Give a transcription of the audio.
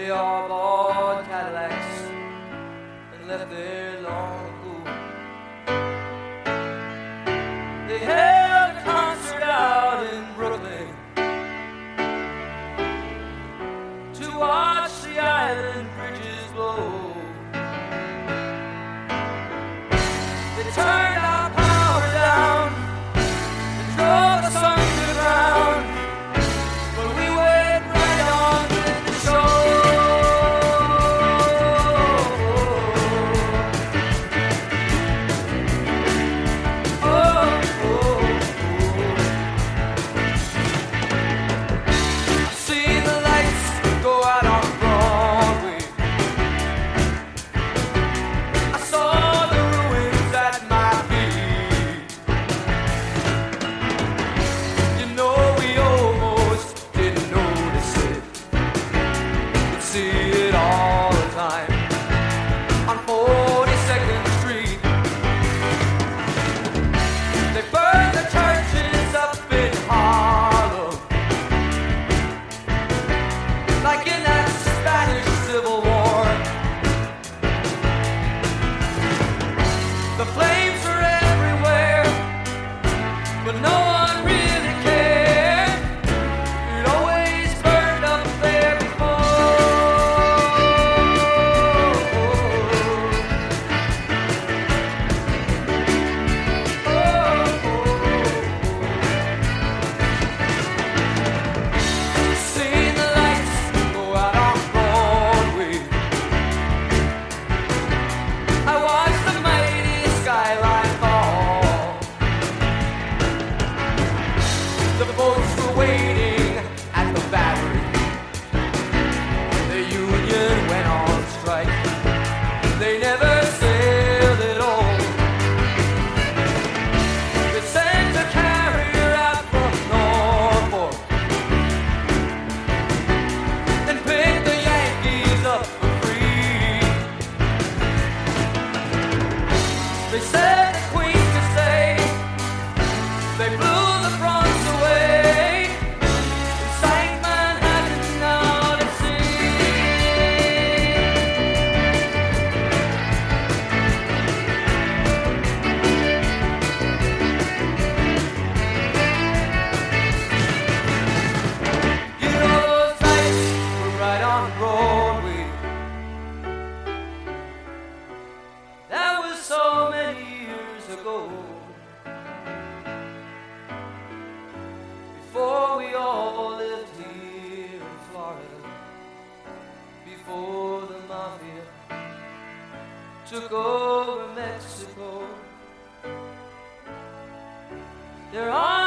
They all bought Cadillacs and left there long ago. They held a concert out in Brooklyn to watch the island bridges blow. They turned our power down and drove us underground, but we went right on with the show. I've seen the lights go out on Broadway. I saw the ruins at my feet. You know, we almost didn't notice it. We'd see it all the time on 42nd Street. They burned the churches up in Harlem, like in that Spanish Civil War. The flames were everywhere, but no one really cared. It always burned up there Seen the lights go out on Broadway. I watched the mighty skyline fall. The boats were waiting at the Battery. The union went on strike. They never sailed at all. They sent a carrier out from Norfolk and picked the Yankees up for free. They said the Queen could stay. They blew the Bronx away and sank Manhattan out at sea. You know, those nights were right on Broadway. That was so many years ago, before we all lived here in Florida, before the mafia took over Mexico. There are